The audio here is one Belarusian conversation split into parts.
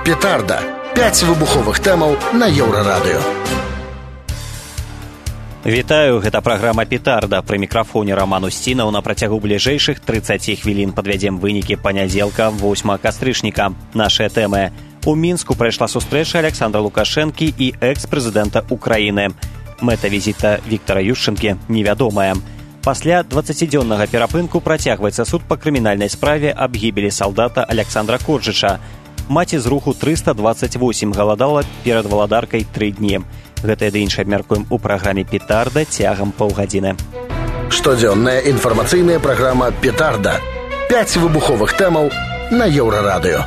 Петарда. 5 выбуховых тэмаў на Еўрарадыё. Вітаю, гэта праграма «Петарда». Пры мікрафоне Роман Устінаў. На працягу бліжэйшых 30 хвілін падвядзем вынікі панядзелка 8 кастрычніка. Нашыя тэмы. У Мінску прайшла сустрэча Александра Лукашэнкі і экс-прэзідэнта Украіны. Мэта візіта Віктара Ющэнкі невядомая. Пасля 20-дзённага перапынку працягваецца суд па крымінальнай справе аб гібелі салдата Александра Корджыча. Маці з руху 328 галадала перад валадаркай 3 дні. Гэтае ды іншае абмяркуем у праграме «Петарда» цягам паўгадзіны. Штодзённая інфармацыйная праграма «Петарда». 5 выбуховых тэмаў на Еўрарадыё.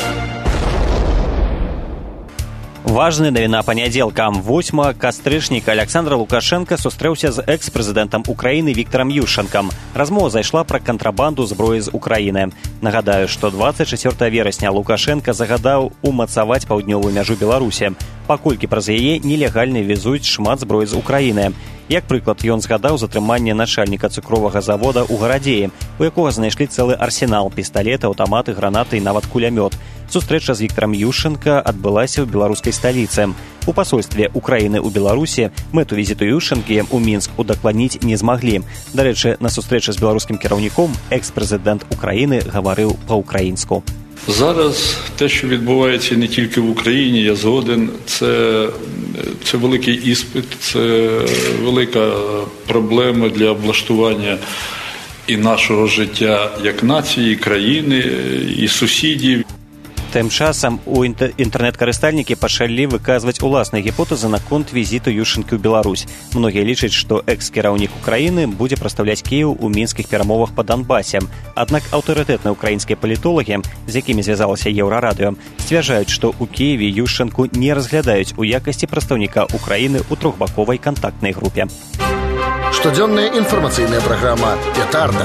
Важная навіна панядзелка. 8 кастрычніка Александр Лукашенко сустрэўся з экс-прэзідэнтам Украіны Віктарам Ющэнкам. Размова зайшла пра кантрабанду зброі з Украіны. Нагадаю, што 24 верасня Лукашенко загадаў умацаваць паўднёвую мяжу Беларусі, паколькі праз яе нелегальна везуць шмат зброі з Украіны. Як прыклад, ён згадаў затрыманне начальніка цукровага завода ў Гарадзеі, у якога знайшлі цэлы арсенал пісталеты, аўтаматы, гранаты і нават кулямёт. Сустрэча з Віктарам Ющэнка адбылася ў беларускай сталіцы. У пасольстве Украіны ў Беларусі мэту візіту Ющэнкі ў Мінск удакладніць не змаглі. Дарэчы, на сустрэчы з беларускім кіраўніком экс-прэзідэнт Украіны гаварыў па-украінску. Зараз те, що відбувається не тільки в Україні, я згоден, це великий іспит, це велика проблема для облаштування і нашого життя як нації, і країни, і сусідів. Тым часам у інтэрнэт-карыстальнікі пачалі выказваць уласныя гіпотэзы наконт візіту Ющэнкі ў Беларусь. Многія лічаць, што экс-кіраўнік Украіны будзе прадстаўляць Кіеў у мінскіх перамовах па Донбасе. Аднак аўтарытэтныя ўкраінскія палітолагі, з якімі звязалася Еўрарадыё, сцвярджаюць, што ў Кіеве Ющэнку не разглядаюць у якасці прадстаўніка Украіны ў трохбаковай кантактнай групе. Штодзённая інфармацыйная праграма «Петарда».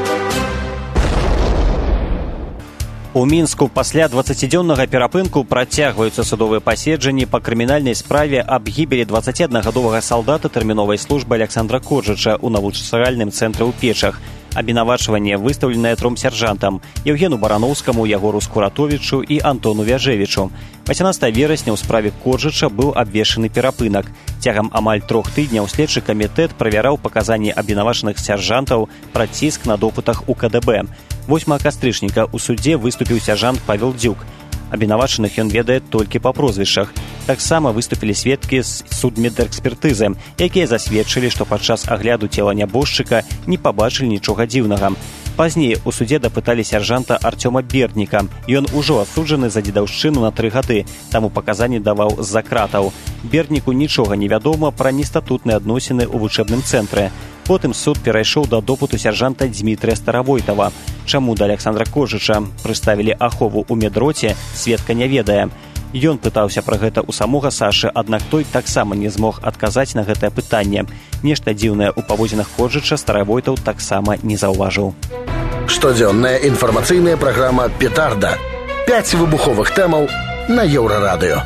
У Мінску пасля 20-дзённага перапынку працягваюцца судовыя паседжанні па крымінальнай справе аб гібелі 21-гадовага салдата тэрміновай службы Александра Корджыча ў навучальным цэнтры ў Печах. Абвінавачванне выстаўленае 3 сяржантам – Еўгену Барановскаму, Ягору Скуратовічу і Антону Вяжевічу. 18 верасня ў справе Корджыча быў абвешчаны перапынак. Цягам амаль 3 тыдняў следчы камітэт правяраў паказанні абвінавачаных сяржантаў пра ціск на допытах у КДБ. 8 кастрычніка ў судзе выступіў сяржант Павел Дзюк. Абвінавачаных ён ведае толькі па прозвішчах. Таксама выступілі сведкі з судмедэкспертызы, якія засведчылі, што падчас агляду цела нябожчыка не пабачылі нічога дзіўнага. Пазней у судзе дапыталі сяржанта Артёма Бердніка. Ён ужо асуджаны за дзедаўшчыну на 3 гады, таму паказанні даваў з-за кратаў. Бердніку нічога не вядома пра нестатутныя адносіны ў вучэбным цэнтры. Потым суд перайшоў да допыту сяржанта Дзмітрыя Старавойтава. Чаму да Александра Корджыча прыставілі ахову ў медроце, сведка не ведае. Ён пытаўся пра гэта ў самога Сашы, аднак той таксама не змог адказаць на гэтае пытанне. Нешта дзіўнае ў паводзінах Корджыча Старавойтаў таксама не заўважыў. Штодзённая інфармацыйная праграма «Петарда». 5 выбуховых тэмаў на Еўрарадыё.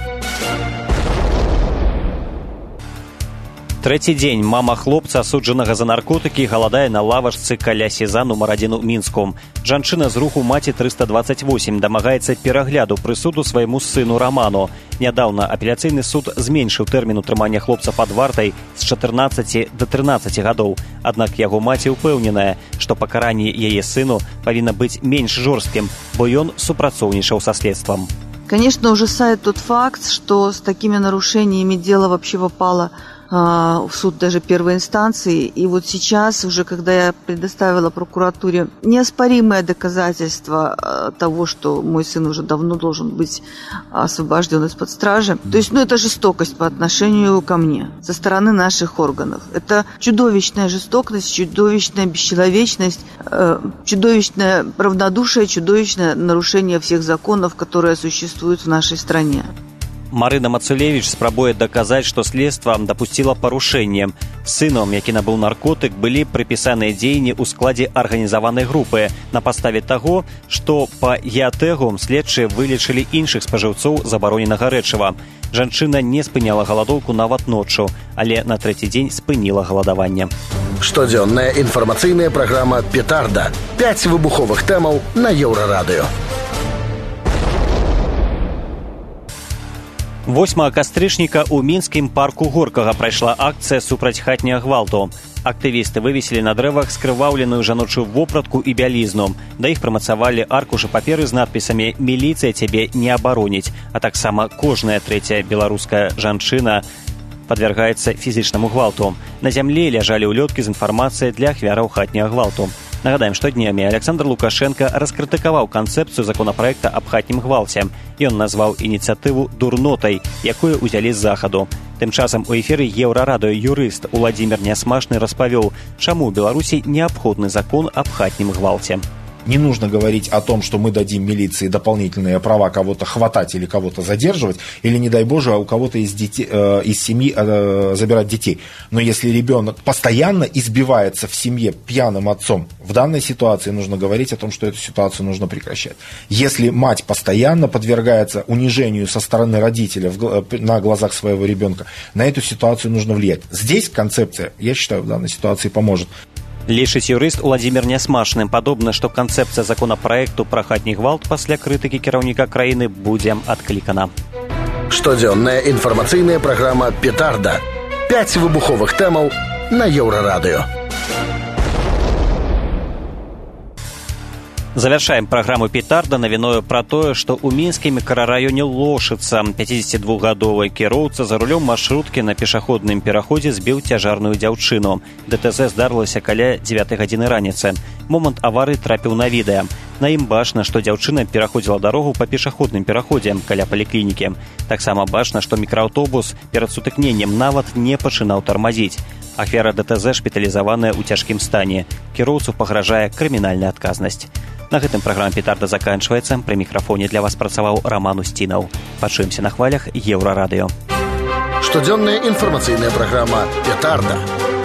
Трэці дзень мама хлопца, асуджанага за наркотыкі, галадае на лавачцы каля СІЗА нумар 1 у Мінску. Жанчына з руху маці 328 дамагаецца перагляду прысуду свайму сыну Раману. Нядаўна апеляцыйны суд зменшыў тэрмін утрымання хлопца пад вартай з 14 да 13 гадоў. Аднак яго маці ўпэўненая, што пакаранне яе сыну павінна быць менш жорсткім, бо ён супрацоўнічаў са следствам. Конечно, ужасает тот факт, что с такими нарушениями дело вообще попало в суд даже первой инстанции. И вот сейчас, уже когда я предоставила прокуратуре неоспоримое доказательство того, что мой сын уже давно должен быть освобожден из-под стражи, то есть, это жестокость по отношению ко мне со стороны наших органов. Это чудовищная жестокость, чудовищная бесчеловечность, чудовищное равнодушие, чудовищное нарушение всех законов, которые существуют в нашей стране. Марына Мацулевіч спрабуе даказаць, што следства дапусціла парушэнне. Сынам, які набыў наркотык, былі прыпісаныя дзеянні ў складзе арганізаванай групы на падставе таго, што па геатэгу следчыя вылічылі іншых спажыўцоў забароненага рэчыва. Жанчына не спыняла галадоўку нават ноччу, але на трэці дзень спыніла галадаванне. Штодзённая інфармацыйная праграма «Петарда». 5 выбуховых тэмаў на Еўрарадыё. 8 кастрычніка ў мінскім парку Горкага прайшла акцыя супраць хатняга гвалту. Актывісты вывесілі на дрэвах скрываўленую жаночую вопратку і бялізну. Да іх прымацавалі аркушы паперы з надпісамі «Міліцыя цябе не абароніць», а таксама кожная трэцяя беларуская жанчына падвяргаецца фізічнаму гвалту. На зямлі ляжалі ўлёткі з інфармацыяй для ахвяраў хатняга гвалту. Нагадаем, што днямі Александр Лукашенко раскрытыкаваў канцэпцыю законапраекта аб хатнім гвалце. Ён назваў ініцыятыву дурнотай, якую ўзялі з захаду. Тым часам у эфіры Еўрарадыё юрыст Уладзімір Нясмашны распавёў, чаму ў Беларусі неабходны закон аб хатнім гвалце. Не нужно говорить о том, что мы дадим милиции дополнительные права кого-то хватать или кого-то задерживать, или, не дай Боже, у кого-то из семьи забирать детей. Но если ребенок постоянно избивается в семье пьяным отцом, в данной ситуации нужно говорить о том, что эту ситуацию нужно прекращать. Если мать постоянно подвергается унижению со стороны родителя на глазах своего ребенка, на эту ситуацию нужно влиять. Здесь концепция, я считаю, в данной ситуации поможет. Лічыць юрыст Уладзімір Нясмашны. Падобна, што канцэпцыя законапраекту пра хатні гвалт пасля крытыкі кіраўніка краіны будзе адклікана. Штодзённая інфармацыйная праграма «Петарда». 5 выбуховых тэмаў на Еўрарадыё. Завяршаем праграму «Петарда» навіною пра тое, што ў мінскім мікрараёне Лошыца 52-гадовы кіроўца за рулём маршруткі на пешаходным пераходзе збіў цяжарную дзяўчыну. ДТЗ здарылася каля 9 гадзіны раніцы. Момант аварыі трапіў на відэа. На ім бачна, што дзяўчына пераходзіла дарогу па пешаходным пераходзе каля паліклінікі. Таксама бачна, што мікрааўтобус перад сутыкненнем нават не пачынаў тармазіць. Ахвяра ДТЗ шпіталізаваная ў цяжкім стане. Кіроўцу пагражае крымінальная адказнасць. На гэтым праграма «Петарда» заканчваецца. Пры мікрафоне для вас працаваў Роман Устінаў. Пачуемся на хвалях Еўрарадыё. Штодзённая інфармацыйная праграма «Петарда».